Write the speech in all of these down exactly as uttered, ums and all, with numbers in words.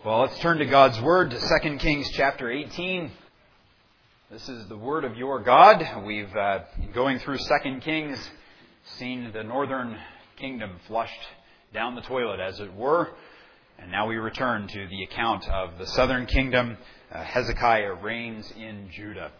Well, let's turn to God's Word, to Second Kings chapter eighteen. This is the Word of your God. We've, uh, going through Second Kings, seen the northern kingdom flushed down the toilet, as it were. And now we return to the account of the southern kingdom. Uh, Hezekiah reigns in Judah.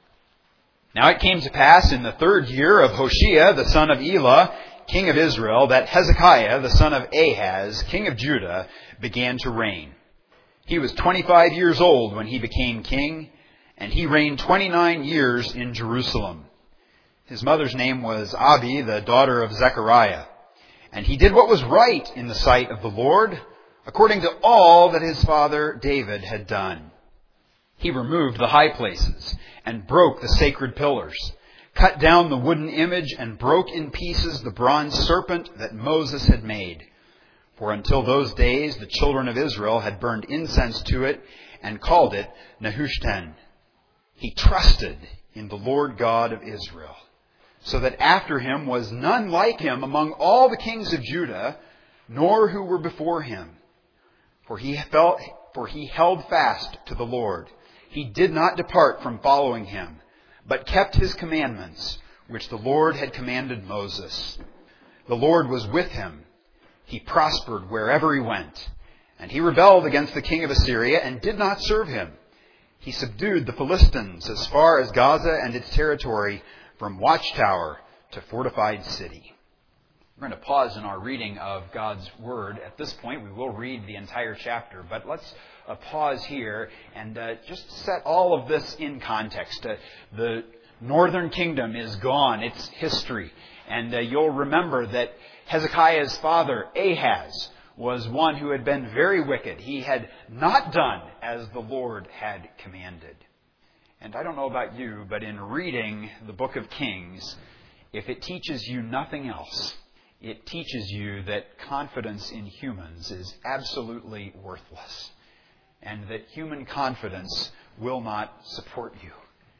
Now it came to pass in the third year of Hoshea, the son of Elah, king of Israel, that Hezekiah, the son of Ahaz, king of Judah, began to reign. He was twenty-five years old when he became king, and he reigned twenty-nine years in Jerusalem. His mother's name was Abi, the daughter of Zechariah. And he did what was right in the sight of the Lord, according to all that his father David had done. He removed the high places and broke the sacred pillars, cut down the wooden image and broke in pieces the bronze serpent that Moses had made. For until those days the children of Israel had burned incense to it and called it Nehushtan. He trusted in the Lord God of Israel, so that after him was none like him among all the kings of Judah, nor who were before him. For he felt, for he held fast to the Lord. He did not depart from following him, but kept his commandments, which the Lord had commanded Moses. The Lord was with him. He prospered wherever he went. And he rebelled against the king of Assyria and did not serve him. He subdued the Philistines as far as Gaza and its territory, from watchtower to fortified city. We're going to pause in our reading of God's Word. At this point, we will read the entire chapter, but let's uh, pause here and uh, just set all of this in context. Uh, the northern kingdom is gone. It's history. And uh, you'll remember that Hezekiah's father, Ahaz, was one who had been very wicked. He had not done as the Lord had commanded. And I don't know about you, but in reading the book of Kings, if it teaches you nothing else, it teaches you that confidence in humans is absolutely worthless, and that human confidence will not support you.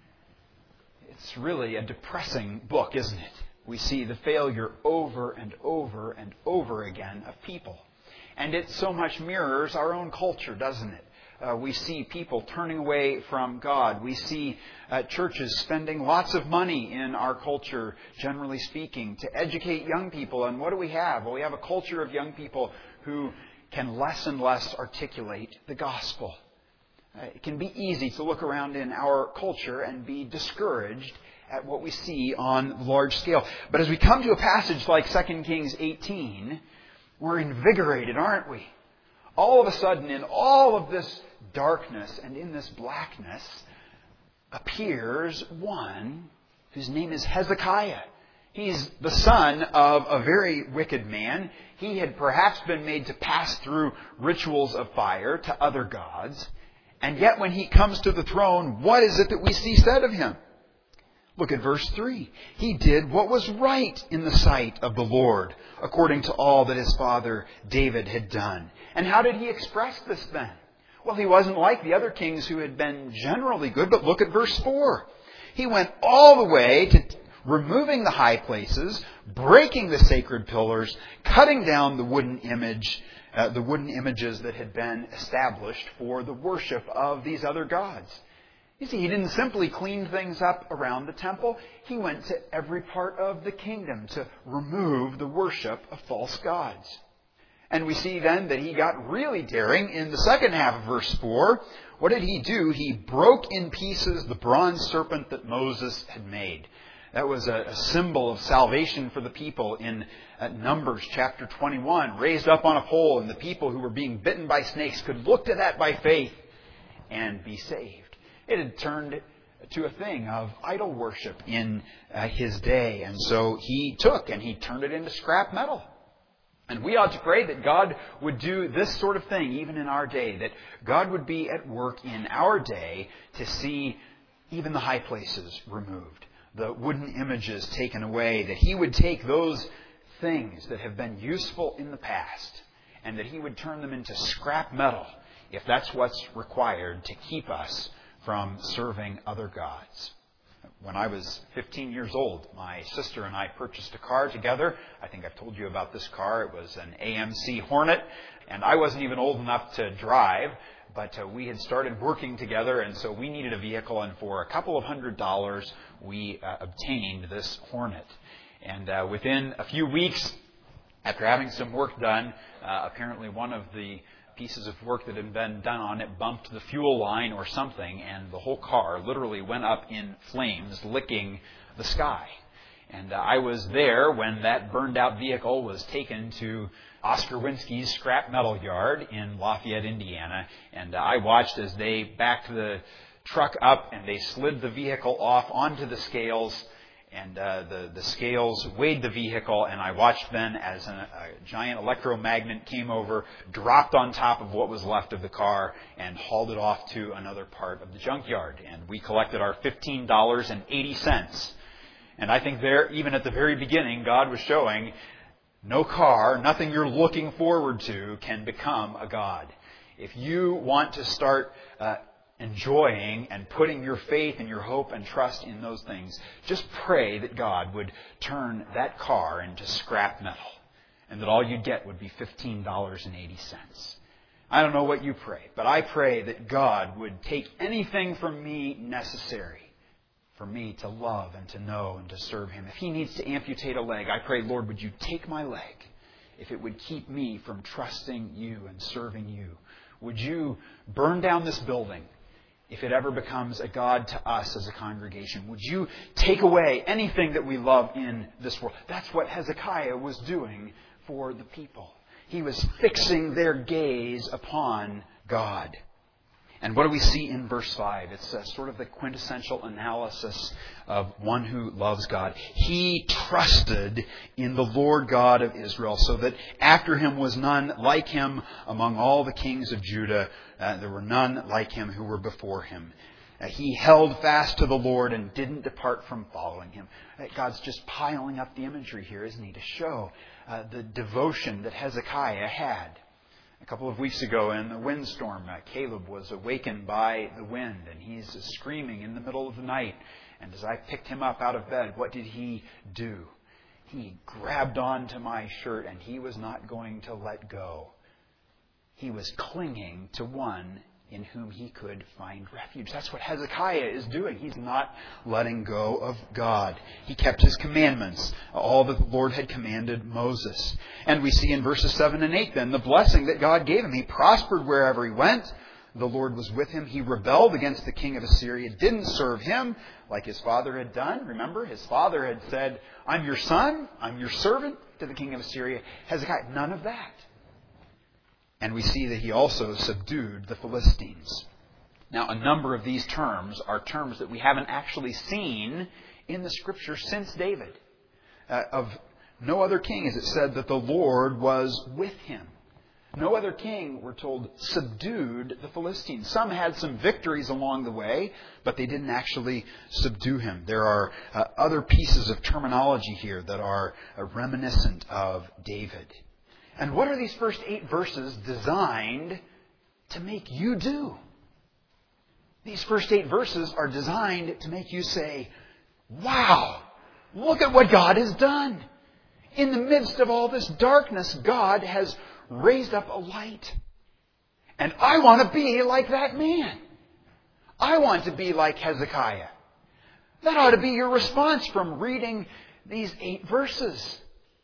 It's really a depressing book, isn't it? We see the failure over and over and over again of people. And it so much mirrors our own culture, doesn't it? Uh, we see people turning away from God. We see uh, churches spending lots of money in our culture, generally speaking, to educate young people. And what do we have? Well, we have a culture of young people who can less and less articulate the gospel. Uh, it can be easy to look around in our culture and be discouraged at what we see on large scale. But as we come to a passage like Second Kings eighteen, we're invigorated, aren't we? All of a sudden, in all of this darkness and in this blackness, appears one whose name is Hezekiah. He's the son of a very wicked man. He had perhaps been made to pass through rituals of fire to other gods. And yet when he comes to the throne, what is it that we see said of him? Look at verse three. He did what was right in the sight of the Lord, according to all that his father David had done. And how did he express this then? Well, he wasn't like the other kings who had been generally good, but look at verse four. He went all the way to removing the high places, breaking the sacred pillars, cutting down the wooden image, uh, the wooden images that had been established for the worship of these other gods. You see, he didn't simply clean things up around the temple. He went to every part of the kingdom to remove the worship of false gods. And we see then that he got really daring in the second half of verse four. What did he do? He broke in pieces the bronze serpent that Moses had made. That was a, a symbol of salvation for the people in uh, Numbers chapter twenty-one, raised up on a pole, and the people who were being bitten by snakes could look to that by faith and be saved. It had turned to a thing of idol worship in uh, his day. And so he took and he turned it into scrap metal. And we ought to pray that God would do this sort of thing even in our day. That God would be at work in our day to see even the high places removed. The wooden images taken away. That he would take those things that have been useful in the past and that he would turn them into scrap metal if that's what's required to keep us from serving other gods. When I was fifteen years old, my sister and I purchased a car together. I think I've told you about this car. It was an A M C Hornet. And I wasn't even old enough to drive, but uh, we had started working together, and so we needed a vehicle, and for a couple of hundred dollars, we uh, obtained this Hornet. And uh, within a few weeks, after having some work done, uh, apparently one of the pieces of work that had been done on it bumped the fuel line or something, and the whole car literally went up in flames, licking the sky. And uh, I was there when that burned-out vehicle was taken to Oscar Winsky's scrap metal yard in Lafayette, Indiana, and uh, I watched as they backed the truck up and they slid the vehicle off onto the scales, and uh, the, the scales weighed the vehicle, and I watched then as a, a giant electromagnet came over, dropped on top of what was left of the car, and hauled it off to another part of the junkyard. And we collected our fifteen dollars and eighty cents. And I think there, even at the very beginning, God was showing no car, nothing you're looking forward to can become a God. If you want to start uh, enjoying and putting your faith and your hope and trust in those things, just pray that God would turn that car into scrap metal and that all you'd get would be fifteen dollars and eighty cents. I don't know what you pray, but I pray that God would take anything from me necessary for me to love and to know and to serve Him. If He needs to amputate a leg, I pray, Lord, would you take my leg if it would keep me from trusting you and serving you? Would you burn down this building if it ever becomes a God to us as a congregation? Would you take away anything that we love in this world? That's what Hezekiah was doing for the people. He was fixing their gaze upon God. And what do we see in verse five? It's uh, sort of the quintessential analysis of one who loves God. He trusted in the Lord God of Israel, so that after him was none like him among all the kings of Judah. Uh, there were none like him who were before him. Uh, he held fast to the Lord and didn't depart from following him. Uh, God's just piling up the imagery here, isn't he, to show uh, the devotion that Hezekiah had. A couple of weeks ago in the windstorm, uh, Caleb was awakened by the wind, and he's uh, screaming in the middle of the night. And as I picked him up out of bed, what did he do? He grabbed onto my shirt, and he was not going to let go. He was clinging to one in whom he could find refuge. That's what Hezekiah is doing. He's not letting go of God. He kept His commandments, all that the Lord had commanded Moses. And we see in verses seven and eight then the blessing that God gave him. He prospered wherever he went. The Lord was with him. He rebelled against the king of Assyria, didn't serve him like his father had done. Remember, his father had said, I'm your son, I'm your servant to the king of Assyria. Hezekiah, none of that. And we see that he also subdued the Philistines. Now, a number of these terms are terms that we haven't actually seen in the Scripture since David. Uh, of no other king is it said that the Lord was with him. No other king, we're told, subdued the Philistines. Some had some victories along the way, but they didn't actually subdue him. There are uh, other pieces of terminology here that are uh, reminiscent of David. And what are these first eight verses designed to make you do? These first eight verses are designed to make you say, wow, look at what God has done. In the midst of all this darkness, God has raised up a light. And I want to be like that man. I want to be like Hezekiah. That ought to be your response from reading these eight verses.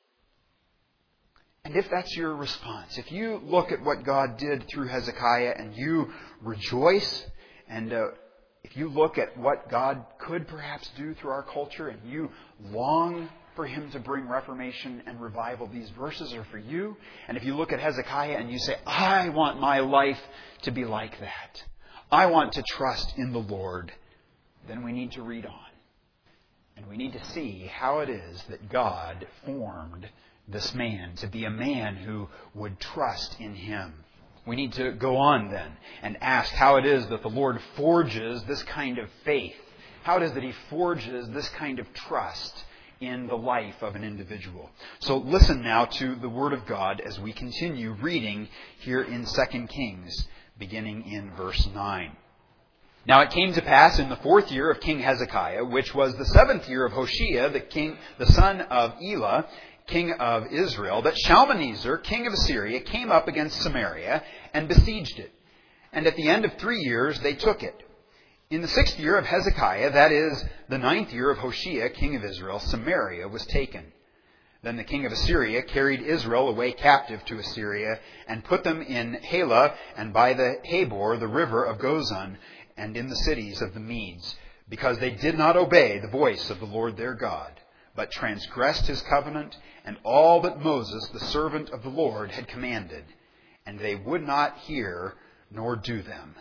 And if that's your response, if you look at what God did through Hezekiah and you rejoice, and uh, if you look at what God could perhaps do through our culture and you long for Him to bring reformation and revival, these verses are for you. And if you look at Hezekiah and you say, I want my life to be like that, I want to trust in the Lord, then we need to read on. And we need to see how it is that God formed this man to be a man who would trust in Him. We need to go on then and ask how it is that the Lord forges this kind of faith. How it is that He forges this kind of trust in the life of an individual. So listen now to the Word of God as we continue reading here in Second Kings, beginning in verse nine. Now it came to pass in the fourth year of King Hezekiah, which was the seventh year of Hoshea, the king, the son of Elah, king of Israel, that Shalmaneser, king of Assyria, came up against Samaria and besieged it. And at the end of three years they took it. In the sixth year of Hezekiah, that is, the ninth year of Hoshea, king of Israel, Samaria was taken. Then the king of Assyria carried Israel away captive to Assyria, and put them in Halah, and by the Habor, the river of Gozan, and in the cities of the Medes, because they did not obey the voice of the Lord their God, but transgressed his covenant, and all that Moses, the servant of the Lord, had commanded. And they would not hear nor do them.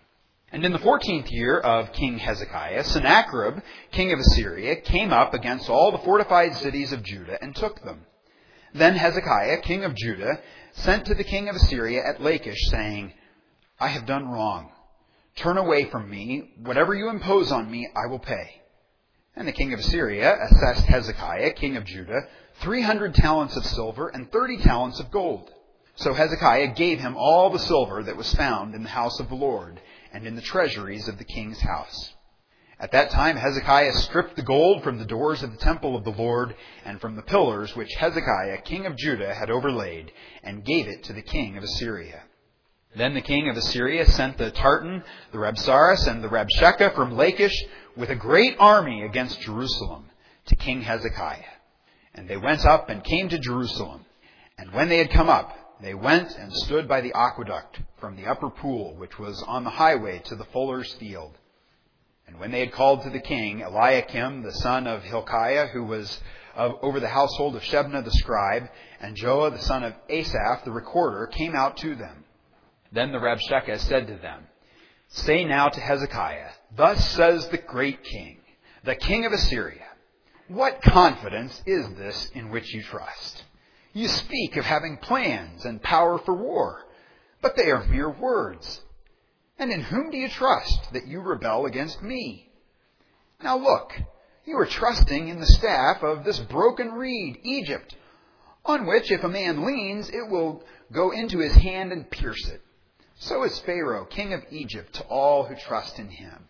And in the fourteenth year of King Hezekiah, Sennacherib, king of Assyria, came up against all the fortified cities of Judah and took them. Then Hezekiah, king of Judah, sent to the king of Assyria at Lachish, saying, I have done wrong. Turn away from me. Whatever you impose on me, I will pay. And the king of Assyria assessed Hezekiah, king of Judah, three hundred talents of silver and thirty talents of gold. So Hezekiah gave him all the silver that was found in the house of the Lord, and in the treasuries of the king's house. At that time Hezekiah stripped the gold from the doors of the temple of the Lord, and from the pillars which Hezekiah, king of Judah, had overlaid, and gave it to the king of Assyria. Then the king of Assyria sent the Tartan, the Rabsaris, and the Rabshakeh from Lachish with a great army against Jerusalem to King Hezekiah. And they went up and came to Jerusalem. And when they had come up, they went and stood by the aqueduct from the upper pool, which was on the highway to the fuller's field. And when they had called to the king, Eliakim, the son of Hilkiah, who was of, over the household of Shebna the scribe, and Joah, the son of Asaph, the recorder, came out to them. Then the Rabshakeh said to them, Say now to Hezekiah, Thus says the great king, the king of Assyria, What confidence is this in which you trust? You speak of having plans and power for war, but they are mere words. And in whom do you trust that you rebel against me? Now look, you are trusting in the staff of this broken reed, Egypt, on which if a man leans, it will go into his hand and pierce it. So is Pharaoh, king of Egypt, to all who trust in him.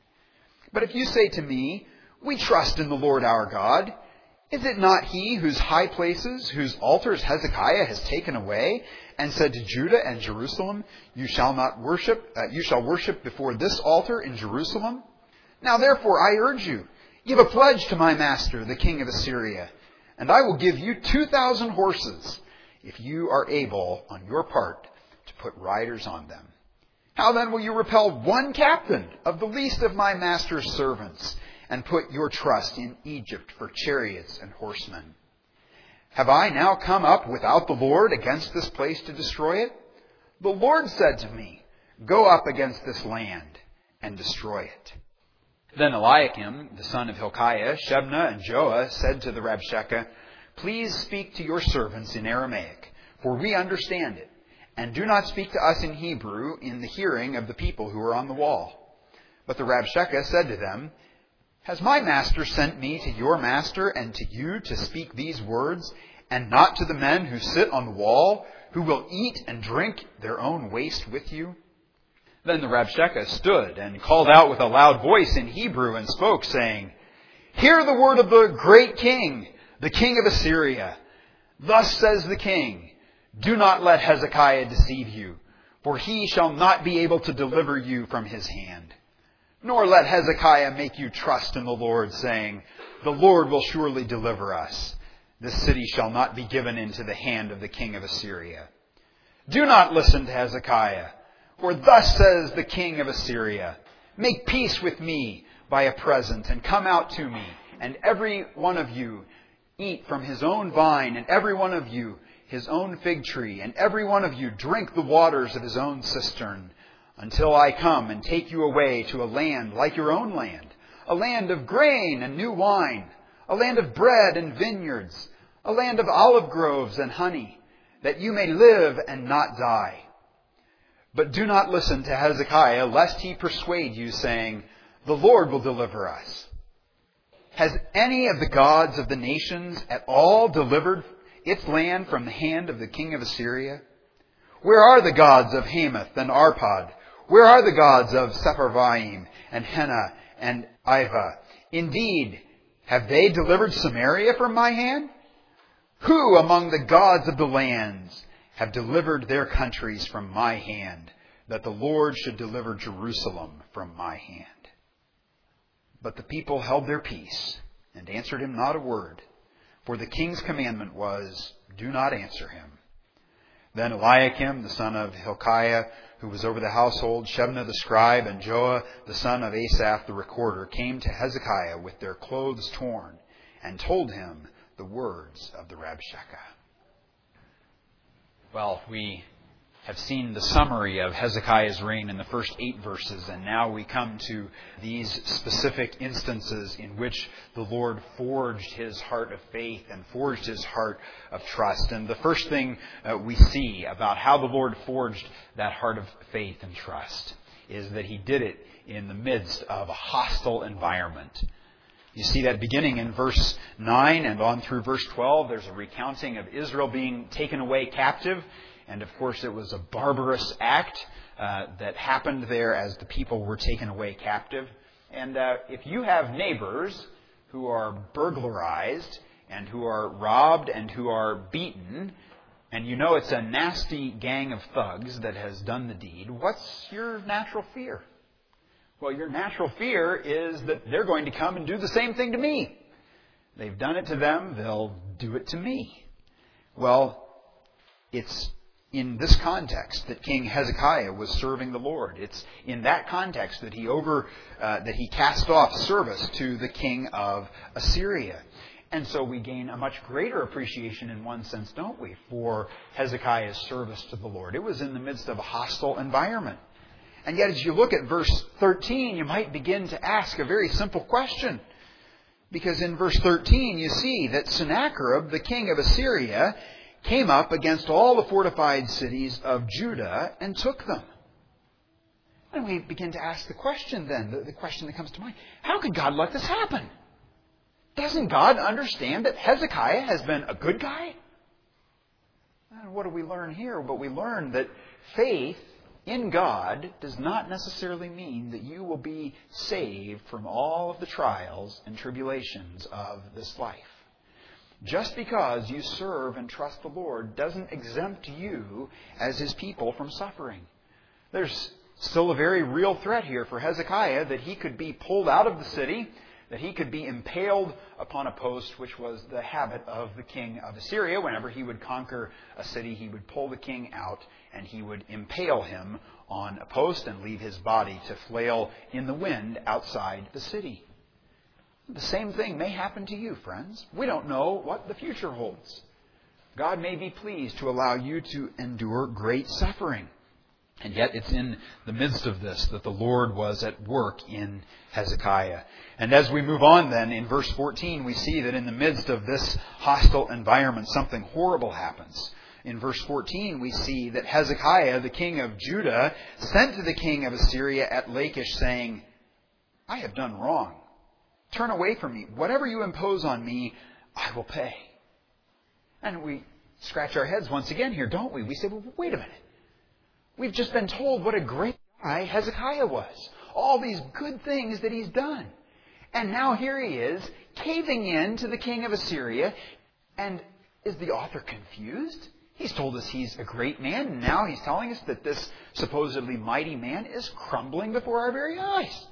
But if you say to me, We trust in the Lord our God, is it not he whose high places, whose altars Hezekiah has taken away, and said to Judah and Jerusalem, You shall not worship, uh, you shall worship before this altar in Jerusalem? Now therefore I urge you, give a pledge to my master, the king of Assyria, and I will give you two thousand horses, if you are able on your part to put riders on them. How then will you repel one captain of the least of my master's servants, and put your trust in Egypt for chariots and horsemen? Have I now come up without the Lord against this place to destroy it? The Lord said to me, Go up against this land and destroy it. Then Eliakim, the son of Hilkiah, Shebna, and Joah said to the Rabshakeh, Please speak to your servants in Aramaic, for we understand it, and do not speak to us in Hebrew in the hearing of the people who are on the wall. But the Rabshakeh said to them, Has my master sent me to your master and to you to speak these words, and not to the men who sit on the wall, who will eat and drink their own waste with you? Then the Rabshakeh stood and called out with a loud voice in Hebrew and spoke, saying, Hear the word of the great king, the king of Assyria. Thus says the king, Do not let Hezekiah deceive you, for he shall not be able to deliver you from his hand. Nor let Hezekiah make you trust in the Lord, saying, The Lord will surely deliver us. This city shall not be given into the hand of the king of Assyria. Do not listen to Hezekiah, for thus says the king of Assyria, Make peace with me by a present, and come out to me, and every one of you eat from his own vine, and every one of you his own fig tree, and every one of you drink the waters of his own cistern, until I come and take you away to a land like your own land, a land of grain and new wine, a land of bread and vineyards, a land of olive groves and honey, that you may live and not die. But do not listen to Hezekiah, lest he persuade you, saying, The Lord will deliver us. Has any of the gods of the nations at all delivered its land from the hand of the king of Assyria? Where are the gods of Hamath and Arpad? Where are the gods of Sepharvaim and Hena and Ivah? Indeed, have they delivered Samaria from my hand? Who among the gods of the lands have delivered their countries from my hand, that the Lord should deliver Jerusalem from my hand? But the people held their peace and answered him not a word, for the king's commandment was, do not answer him. Then Eliakim, the son of Hilkiah, who was over the household, Shebna the scribe, and Joah, the son of Asaph the recorder, came to Hezekiah with their clothes torn, and told him the words of the Rabshakeh. Well, we have seen the summary of Hezekiah's reign in the first eight verses, and now we come to these specific instances in which the Lord forged his heart of faith and forged his heart of trust. And the first thing uh, we see about how the Lord forged that heart of faith and trust is that he did it in the midst of a hostile environment. You see that beginning in verse nine and on through verse twelve, there's a recounting of Israel being taken away captive. And of course, it was a barbarous act uh, that happened there as the people were taken away captive. And uh, if you have neighbors who are burglarized and who are robbed and who are beaten, and you know it's a nasty gang of thugs that has done the deed, what's your natural fear? Well, your natural fear is that they're going to come and do the same thing to me. They've done it to them, they'll do it to me. Well, it's in this context that King Hezekiah was serving the Lord. It's in that context that he over uh, that he cast off service to the king of Assyria. And so we gain a much greater appreciation in one sense, don't we, for Hezekiah's service to the Lord. It was in the midst of a hostile environment. And yet as you look at verse thirteen, you might begin to ask a very simple question. Because in verse thirteen you see that Sennacherib, the king of Assyria, came up against all the fortified cities of Judah and took them. And we begin to ask the question then, the, the question that comes to mind, how could God let this happen? Doesn't God understand that Hezekiah has been a good guy? And what do we learn here? But we learn that faith in God does not necessarily mean that you will be saved from all of the trials and tribulations of this life. Just because you serve and trust the Lord doesn't exempt you as His people from suffering. There's still a very real threat here for Hezekiah that he could be pulled out of the city, that he could be impaled upon a post, which was the habit of the king of Assyria. Whenever he would conquer a city, he would pull the king out and he would impale him on a post and leave his body to flail in the wind outside the city. The same thing may happen to you, friends. We don't know what the future holds. God may be pleased to allow you to endure great suffering. And yet it's in the midst of this that the Lord was at work in Hezekiah. And as we move on then, in verse fourteen, we see that in the midst of this hostile environment, something horrible happens. In verse fourteen, we see that Hezekiah, the king of Judah, sent to the king of Assyria at Lachish, saying, I have done wrong. Turn away from me. Whatever you impose on me, I will pay. And we scratch our heads once again here, don't we? We say, well, wait a minute. We've just been told what a great guy Hezekiah was. All these good things that he's done. And now here he is, caving in to the king of Assyria. And is the author confused? He's told us he's a great man, and now he's telling us that this supposedly mighty man is crumbling before our very eyes.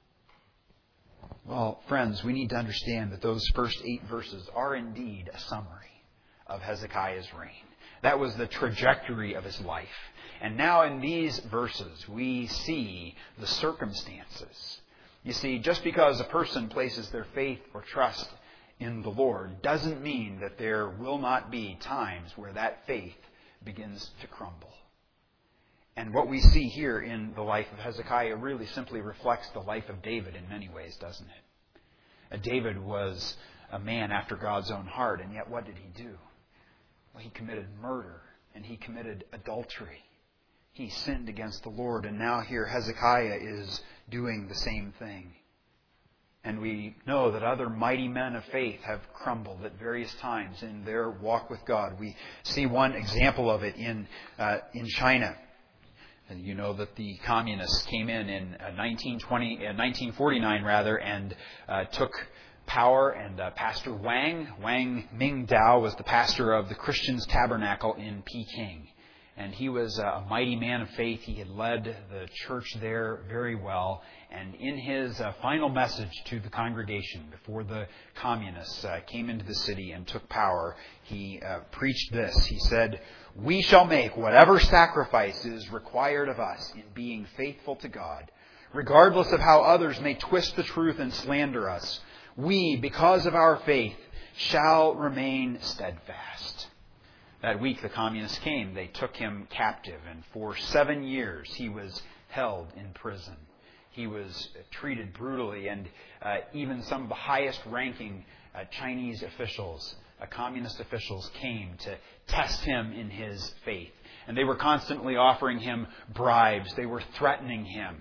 Well, friends, we need to understand that those first eight verses are indeed a summary of Hezekiah's reign. That was the trajectory of his life. And now in these verses, we see the circumstances. You see, just because a person places their faith or trust in the Lord doesn't mean that there will not be times where that faith begins to crumble. And what we see here in the life of Hezekiah really simply reflects the life of David in many ways, doesn't it? Uh, David was a man after God's own heart, and yet what did he do? Well, he committed murder, and he committed adultery. He sinned against the Lord, and now here Hezekiah is doing the same thing. And we know that other mighty men of faith have crumbled at various times in their walk with God. We see one example of it in uh, in China. And you know that the communists came in in uh, nineteen twenty, uh, nineteen forty-nine rather, and uh, took power. And uh, Pastor Wang, Wang Mingdao, was the pastor of the Christians Tabernacle in Peking. And he was a mighty man of faith. He had led the church there very well. And in his uh, final message to the congregation before the communists uh, came into the city and took power, he uh, preached this. He said, "We shall make whatever sacrifice is required of us in being faithful to God, regardless of how others may twist the truth and slander us. We, because of our faith, shall remain steadfast." That week the communists came. They took him captive, and for seven years he was held in prison. He was treated brutally, and uh, even some of the highest-ranking uh, Chinese officials, uh, communist officials, came to test him in his faith. And they were constantly offering him bribes. They were threatening him.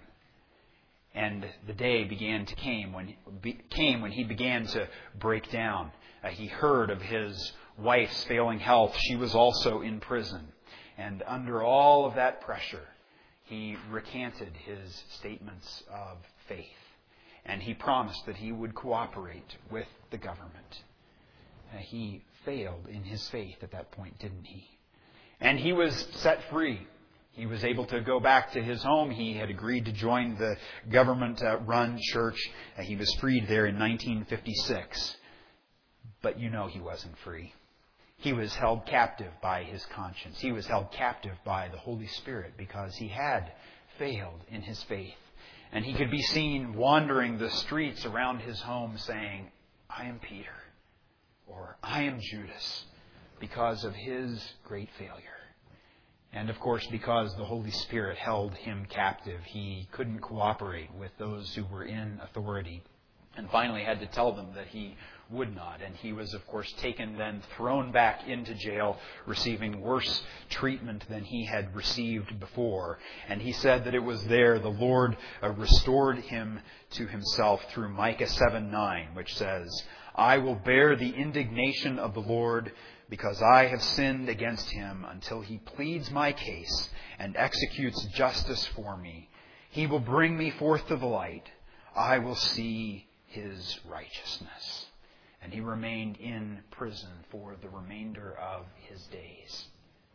And the day began to came when be, came when he began to break down. Uh, he heard of his wife's failing health. She was also in prison. And under all of that pressure, he recanted his statements of faith. And he promised that he would cooperate with the government. Uh, he failed in his faith at that point, didn't he? And he was set free. He was able to go back to his home. He had agreed to join the government-run church. Uh, he was freed there in nineteen fifty-six. But you know he wasn't free. He was held captive by his conscience. He was held captive by the Holy Spirit because he had failed in his faith. And he could be seen wandering the streets around his home saying, "I am Peter," or "I am Judas," because of his great failure. And of course, because the Holy Spirit held him captive, he couldn't cooperate with those who were in authority, and finally had to tell them that he would not. And he was, of course, taken then, thrown back into jail, receiving worse treatment than he had received before. And he said that it was there the Lord uh, restored him to himself through Micah seven nine, which says, "I will bear the indignation of the Lord, because I have sinned against him, until he pleads my case and executes justice for me. He will bring me forth to the light. I will see his righteousness." And he remained in prison for the remainder of his days.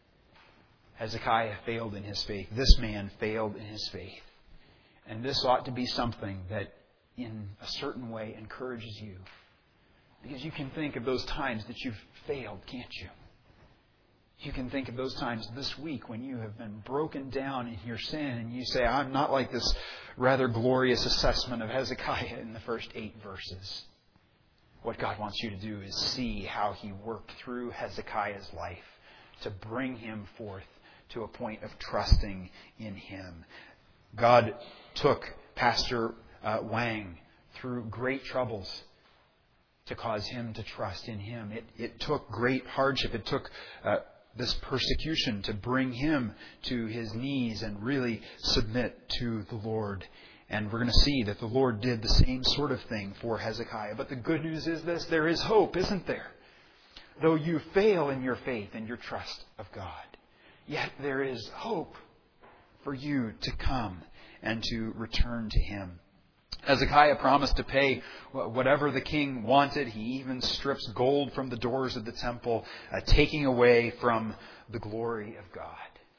Hezekiah failed in his faith. This man failed in his faith. And this ought to be something that, in a certain way, encourages you. Because you can think of those times that you've failed, can't you? You can think of those times this week when you have been broken down in your sin and you say, "I'm not like this rather glorious assessment of Hezekiah in the first eight verses." What God wants you to do is see how He worked through Hezekiah's life to bring him forth to a point of trusting in Him. God took Pastor uh, Wang through great troubles to cause him to trust in Him. It, it took great hardship. It took uh, this persecution to bring him to his knees and really submit to the Lord. And we're going to see that the Lord did the same sort of thing for Hezekiah. But the good news is this: there is hope, isn't there? Though you fail in your faith and your trust of God, yet there is hope for you to come and to return to Him. Hezekiah promised to pay whatever the king wanted. He even strips gold from the doors of the temple, uh, taking away from the glory of God.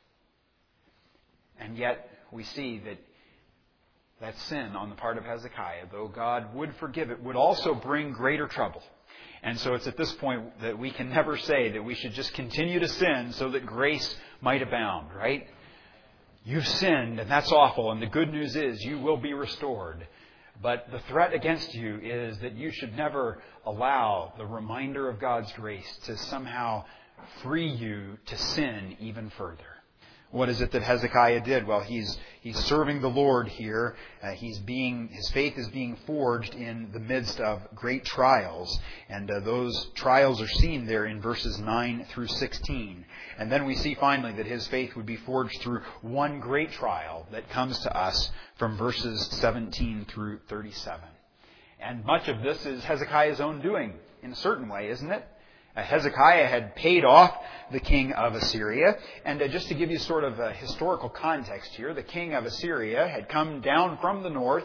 And yet we see that that sin on the part of Hezekiah, though God would forgive it, would also bring greater trouble. And so it's at this point that we can never say that we should just continue to sin so that grace might abound, right? You've sinned, and that's awful, and the good news is you will be restored. But the threat against you is that you should never allow the reminder of God's grace to somehow free you to sin even further. What is it that Hezekiah did? Well, he's he's serving the Lord here. Uh, he's being his faith is being forged in the midst of great trials, and uh, those trials are seen there in verses nine through sixteen. And then we see finally that his faith would be forged through one great trial that comes to us from verses seventeen through thirty-seven. And much of this is Hezekiah's own doing, in a certain way, isn't it? Uh, Hezekiah had paid off the king of Assyria. And uh, just to give you sort of a historical context here, the king of Assyria had come down from the north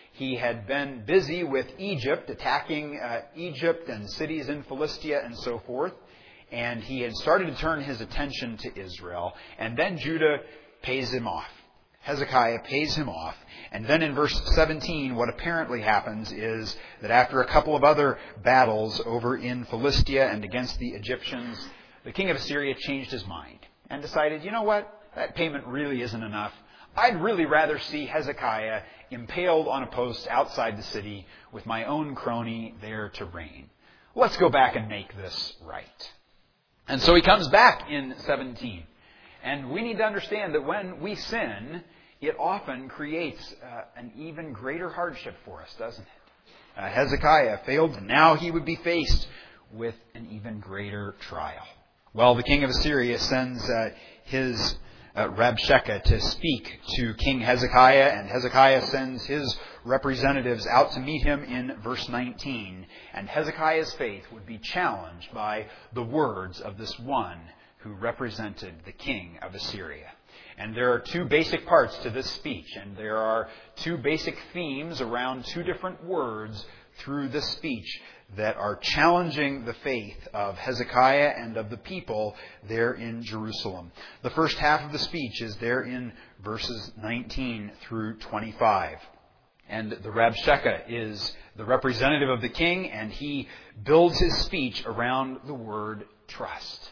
He had been busy with Egypt, attacking uh, Egypt and cities in Philistia and so forth. And he had started to turn his attention to Israel. And then Judah pays him off. Hezekiah pays him off. And then in verse seventeen, what apparently happens is that after a couple of other battles over in Philistia and against the Egyptians, the king of Assyria changed his mind and decided, you know what? That payment really isn't enough. I'd really rather see Hezekiah impaled on a post outside the city with my own crony there to reign. Let's go back and make this right. And so he comes back in seventeen. And we need to understand that when we sin, it often creates uh, an even greater hardship for us, doesn't it? Uh, Hezekiah failed, and now he would be faced with an even greater trial. Well, the king of Assyria sends uh, his uh, Rabshakeh to speak to King Hezekiah, and Hezekiah sends his representatives out to meet him in verse nineteen. And Hezekiah's faith would be challenged by the words of this one who represented the king of Assyria. And there are two basic parts to this speech, and there are two basic themes around two different words through this speech that are challenging the faith of Hezekiah and of the people there in Jerusalem. The first half of the speech is there in verses nineteen through twenty-five. And the Rabshakeh is the representative of the king, and he builds his speech around the word trust.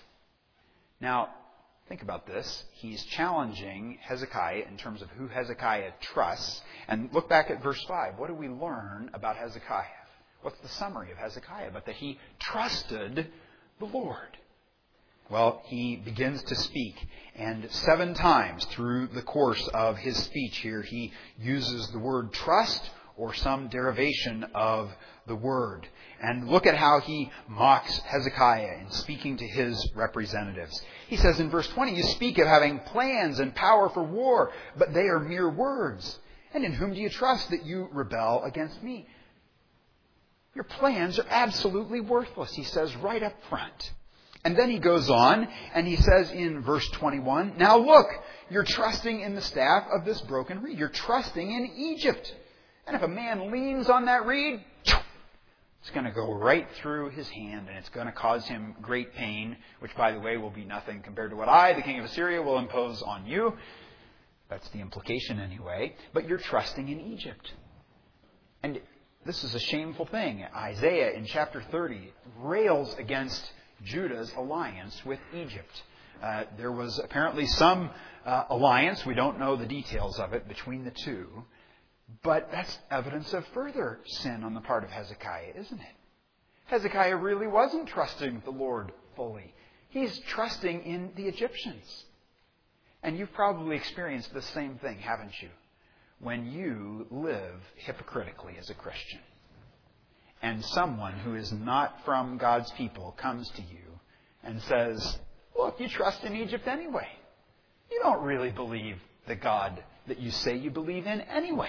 Now, think about this. He's challenging Hezekiah in terms of who Hezekiah trusts. And look back at verse five. What do we learn about Hezekiah? What's the summary of Hezekiah? But that he trusted the Lord. Well, he begins to speak. And seven times through the course of his speech here, he uses the word trust or some derivation of the word. And look at how he mocks Hezekiah in speaking to his representatives. He says in verse twenty, you speak of having plans and power for war, but they are mere words. And in whom do you trust that you rebel against me? Your plans are absolutely worthless, he says right up front. And then he goes on and he says in verse twenty-one, now look, you're trusting in the staff of this broken reed. You're trusting in Egypt. And if a man leans on that reed, it's going to go right through his hand, and it's going to cause him great pain, which, by the way, will be nothing compared to what I, the king of Assyria, will impose on you. That's the implication anyway. But you're trusting in Egypt. And this is a shameful thing. Isaiah in chapter thirty rails against Judah's alliance with Egypt. Uh, there was apparently some uh, alliance, we don't know the details of it, between the two. But that's evidence of further sin on the part of Hezekiah, isn't it? Hezekiah really wasn't trusting the Lord fully. He's trusting in the Egyptians. And you've probably experienced the same thing, haven't you? When you live hypocritically as a Christian. And someone who is not from God's people comes to you and says, look, you trust in Egypt anyway. You don't really believe the God that you say you believe in anyway.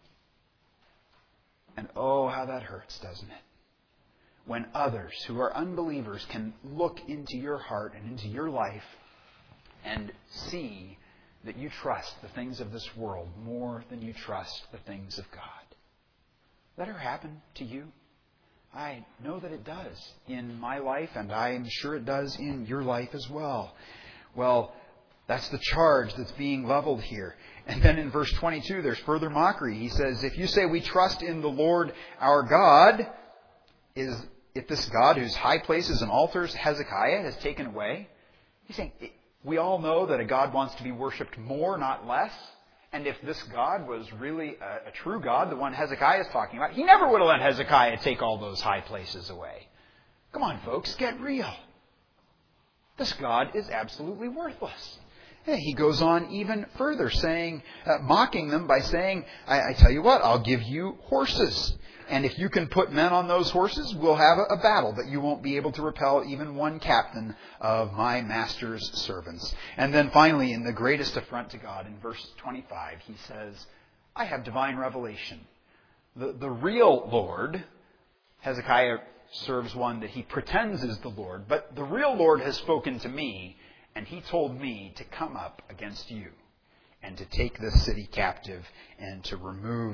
And oh, how that hurts, doesn't it? When others who are unbelievers can look into your heart and into your life and see that you trust the things of this world more than you trust the things of God. That ever happen to you? I know that it does in my life, and I'm sure it does in your life as well. Well, that's the charge that's being leveled here. And then in verse twenty-two, there's further mockery. He says, if you say we trust in the Lord our God, is it this God whose high places and altars Hezekiah has taken away? He's saying, we all know that a God wants to be worshipped more, not less. And if this God was really a, a true God, the one Hezekiah is talking about, he never would have let Hezekiah take all those high places away. Come on, folks, get real. This God is absolutely worthless. He goes on even further, saying, uh, mocking them by saying, I, I tell you what, I'll give you horses. And if you can put men on those horses, we'll have a, a battle, but you won't be able to repel even one captain of my master's servants. And then finally, in the greatest affront to God, in verse twenty-five, he says, I have divine revelation. The, the real Lord, Hezekiah serves one that he pretends is the Lord, but the real Lord has spoken to me, and he told me to come up against you and to take this city captive and to remove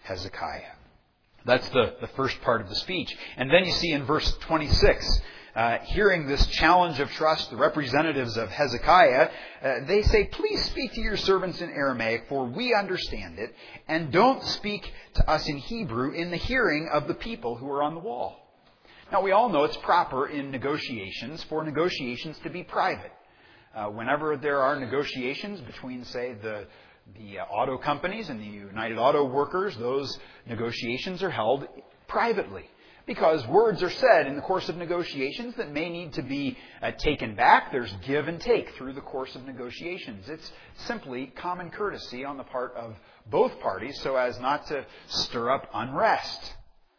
Hezekiah. That's the, the first part of the speech. And then you see in verse twenty-six, uh, hearing this challenge of trust, the representatives of Hezekiah, uh, they say, please speak to your servants in Aramaic, for we understand it, and don't speak to us in Hebrew in the hearing of the people who are on the wall. Now, we all know it's proper in negotiations for negotiations to be private. Uh, whenever there are negotiations between, say, the The uh, auto companies and the United Auto Workers, those negotiations are held privately. Because words are said in the course of negotiations that may need to be uh, taken back. There's give and take through the course of negotiations. It's simply common courtesy on the part of both parties so as not to stir up unrest.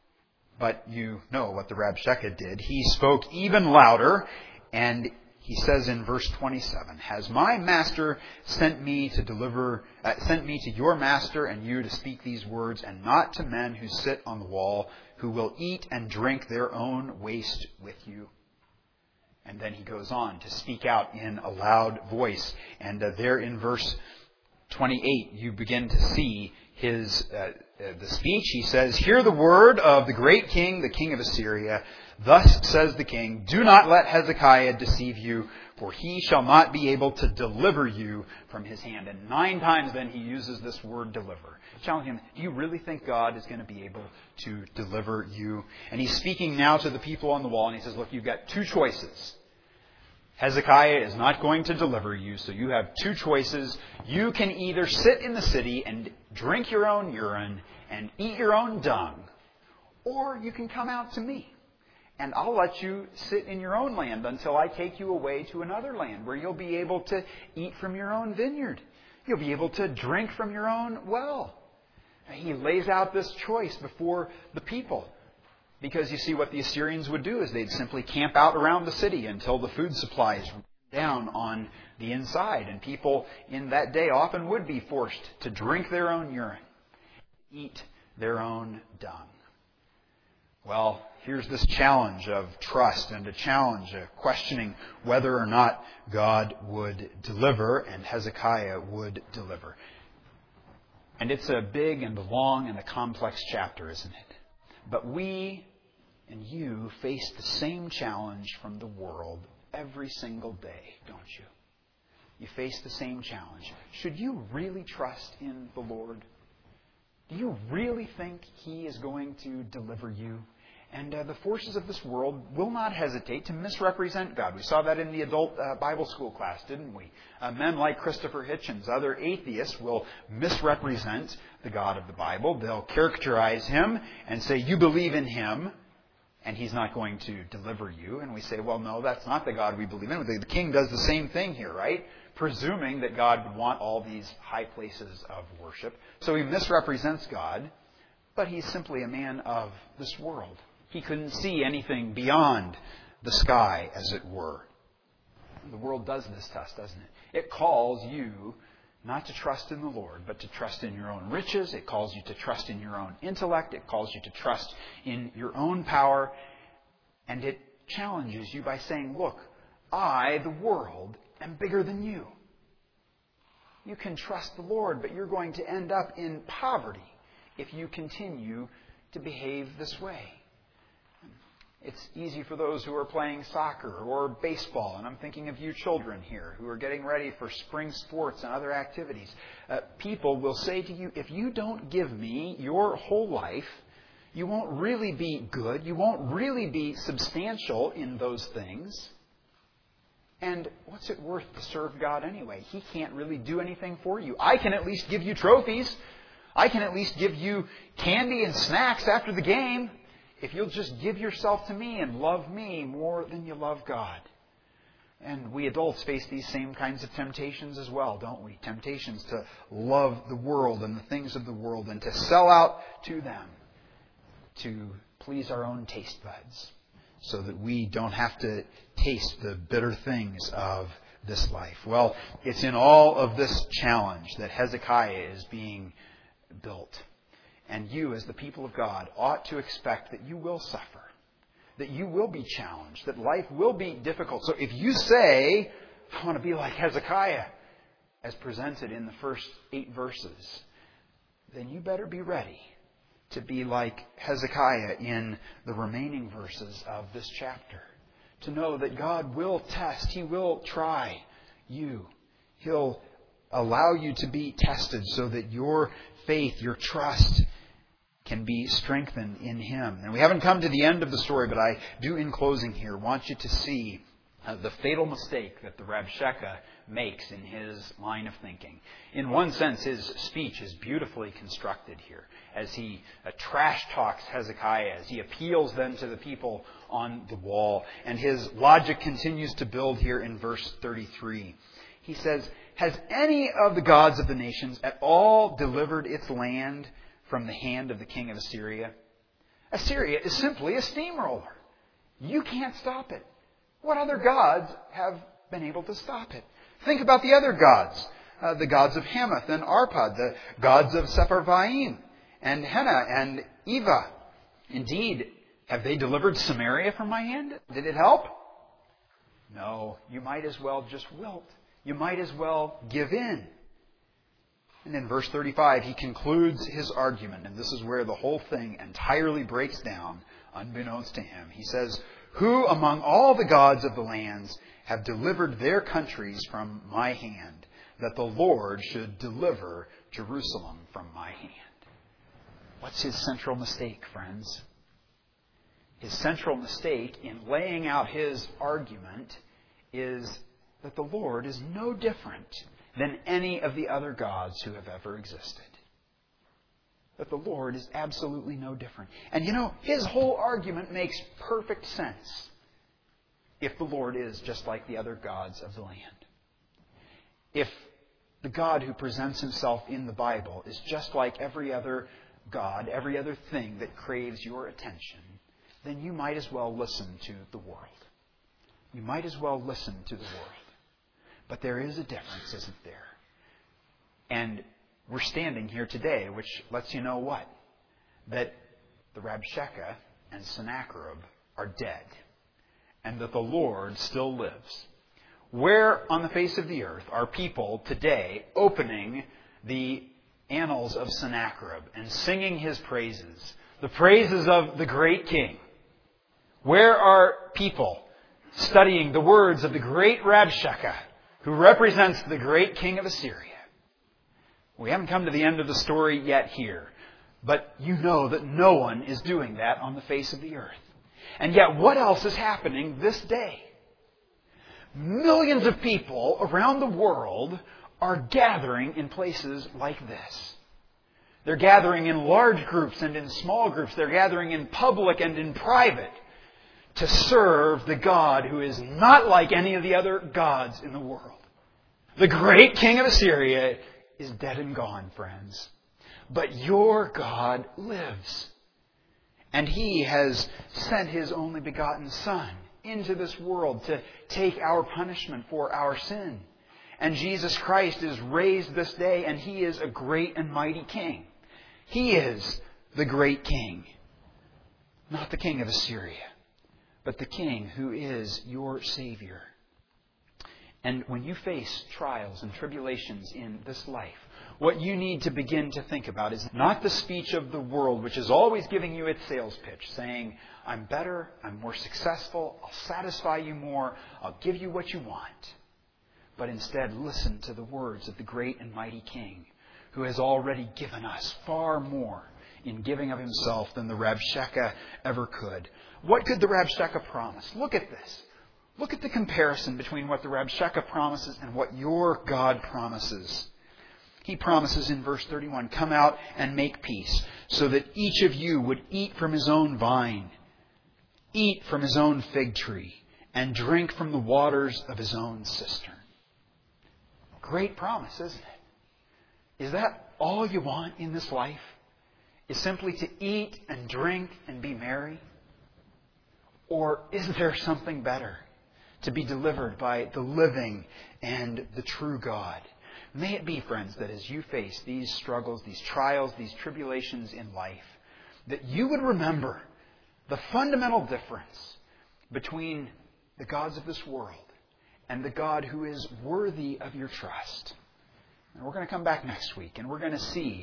But you know what the Rabshakeh did. He spoke even louder, and he says in verse twenty-seven, has my master sent me to deliver, uh, sent me to your master and you to speak these words, and not to men who sit on the wall, who will eat and drink their own waste with you? And then he goes on to speak out in a loud voice. And uh, there in verse twenty-eight, you begin to see his uh, uh, the speech. He says, hear the word of the great king, the king of Assyria. Thus says the king, do not let Hezekiah deceive you, for he shall not be able to deliver you from his hand. And nine times then he uses this word deliver. Challenging him, do you really think God is going to be able to deliver you? And he's speaking now to the people on the wall, and he says, look, you've got two choices. Hezekiah is not going to deliver you, so you have two choices. You can either sit in the city and drink your own urine and eat your own dung, or you can come out to me. And I'll let you sit in your own land until I take you away to another land where you'll be able to eat from your own vineyard. You'll be able to drink from your own well. He lays out this choice before the people. Because you see, what the Assyrians would do is they'd simply camp out around the city until the food supplies were down on the inside. And people in that day often would be forced to drink their own urine, eat their own dung. Well, here's this challenge of trust and a challenge, of questioning whether or not God would deliver, and Hezekiah would deliver. And it's a big and a long and a complex chapter, isn't it? But we and you face the same challenge from the world every single day, don't you? You face the same challenge. Should you really trust in the Lord? Do you really think He is going to deliver you? And uh, the forces of this world will not hesitate to misrepresent God. We saw that in the adult uh, Bible school class, didn't we? Uh, men like Christopher Hitchens, other atheists, will misrepresent the God of the Bible. They'll characterize Him and say, you believe in Him, and He's not going to deliver you. And we say, well, no, that's not the God we believe in. The king does the same thing here, right? Presuming that God would want all these high places of worship. So he misrepresents God, but he's simply a man of this world. He couldn't see anything beyond the sky, as it were. The world does this to us, doesn't it? It calls you not to trust in the Lord, but to trust in your own riches. It calls you to trust in your own intellect. It calls you to trust in your own power. And it challenges you by saying, look, I, the world, am bigger than you. You can trust the Lord, but you're going to end up in poverty if you continue to behave this way. It's easy for those who are playing soccer or baseball, and I'm thinking of you children here who are getting ready for spring sports and other activities. Uh, people will say to you, if you don't give me your whole life, you won't really be good, you won't really be substantial in those things. And what's it worth to serve God anyway? He can't really do anything for you. I can at least give you trophies. I can at least give you candy and snacks after the game. If you'll just give yourself to me and love me more than you love God. And we adults face these same kinds of temptations as well, don't we? Temptations to love the world and the things of the world and to sell out to them, to please our own taste buds, so that we don't have to taste the bitter things of this life. Well, it's in all of this challenge that Hezekiah is being built. And you, as the people of God, ought to expect that you will suffer, that you will be challenged, that life will be difficult. So if you say, I want to be like Hezekiah, as presented in the first eight verses, then you better be ready to be like Hezekiah in the remaining verses of this chapter. To know that God will test, He will try you. He'll allow you to be tested so that your faith, your trust can be strengthened in Him. And we haven't come to the end of the story, but I do, in closing here, want you to see uh, the fatal mistake that the Rabshakeh makes in his line of thinking. In one sense, his speech is beautifully constructed here as he uh, trash talks Hezekiah, as he appeals then to the people on the wall. And his logic continues to build here in verse thirty-three. He says, "Has any of the gods of the nations at all delivered its land from the hand of the king of Assyria?" Assyria is simply a steamroller. You can't stop it. What other gods have been able to stop it? Think about the other gods. Uh, the gods of Hamath and Arpad, the gods of Sepharvaim and Hena and Eva. Indeed, have they delivered Samaria from my hand? Did it help? No. You might as well just wilt. You might as well give in. And in verse thirty-five, he concludes his argument, and this is where the whole thing entirely breaks down, unbeknownst to him. He says, "Who among all the gods of the lands have delivered their countries from my hand, that the Lord should deliver Jerusalem from my hand?" What's his central mistake, friends? His central mistake in laying out his argument is that the Lord is no different than any of the other gods who have ever existed. That the Lord is absolutely no different. And you know, his whole argument makes perfect sense if the Lord is just like the other gods of the land. If the God who presents Himself in the Bible is just like every other God, every other thing that craves your attention, then you might as well listen to the world. You might as well listen to the world. But there is a difference, isn't there? And we're standing here today, which lets you know what? That the Rabshakeh and Sennacherib are dead. And that the Lord still lives. Where on the face of the earth are people today opening the annals of Sennacherib and singing his praises? The praises of the great king. Where are people studying the words of the great Rabshakeh, who represents the great king of Assyria? We haven't come to the end of the story yet here, but you know that no one is doing that on the face of the earth. And yet, what else is happening this day? Millions of people around the world are gathering in places like this. They're gathering in large groups and in small groups. They're gathering in public and in private to serve the God who is not like any of the other gods in the world. The great king of Assyria is dead and gone, friends. But your God lives. And He has sent His only begotten Son into this world to take our punishment for our sin. And Jesus Christ is raised this day, and He is a great and mighty King. He is the great King. Not the king of Assyria, but the King who is your Savior. And when you face trials and tribulations in this life, what you need to begin to think about is not the speech of the world, which is always giving you its sales pitch, saying, "I'm better, I'm more successful, I'll satisfy you more, I'll give you what you want." But instead, listen to the words of the great and mighty King, who has already given us far more in giving of Himself than the Rabshakeh ever could. What could the Rabshakeh promise? Look at this. Look at the comparison between what the Rabshakeh promises and what your God promises. He promises in verse thirty-one, "Come out and make peace, so that each of you would eat from his own vine, eat from his own fig tree, and drink from the waters of his own cistern." Great promise, isn't it? Is that all you want in this life? Is simply to eat and drink and be merry? Or is there something better? To be delivered by the living and the true God. May it be, friends, that as you face these struggles, these trials, these tribulations in life, that you would remember the fundamental difference between the gods of this world and the God who is worthy of your trust. And we're going to come back next week and we're going to see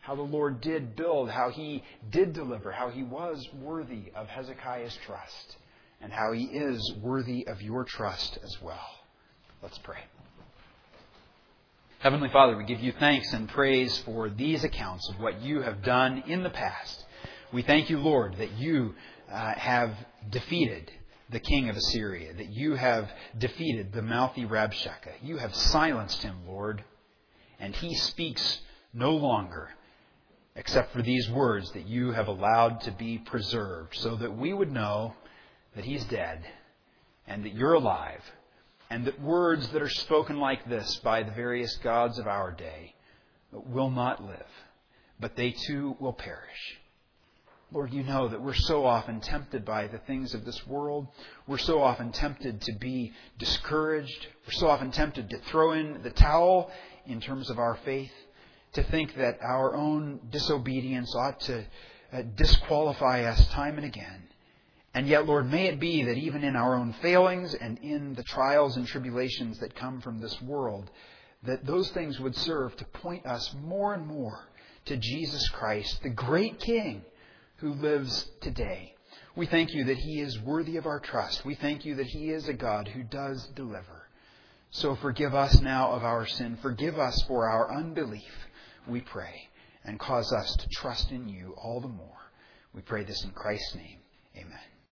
how the Lord did build, how He did deliver, how He was worthy of Hezekiah's trust, and how He is worthy of your trust as well. Let's pray. Heavenly Father, we give You thanks and praise for these accounts of what You have done in the past. We thank You, Lord, that You uh, have defeated the king of Assyria, that You have defeated the mouthy Rabshakeh. You have silenced him, Lord, and he speaks no longer except for these words that You have allowed to be preserved, so that we would know that he's dead and that You're alive, and that words that are spoken like this by the various gods of our day will not live, but they too will perish. Lord, You know that we're so often tempted by the things of this world. We're so often tempted to be discouraged. We're so often tempted to throw in the towel in terms of our faith, to think that our own disobedience ought to uh, disqualify us time and again. And yet, Lord, may it be that even in our own failings and in the trials and tribulations that come from this world, that those things would serve to point us more and more to Jesus Christ, the great King who lives today. We thank You that He is worthy of our trust. We thank You that He is a God who does deliver. So forgive us now of our sin. Forgive us for our unbelief, we pray, and cause us to trust in You all the more. We pray this in Christ's name. Amen.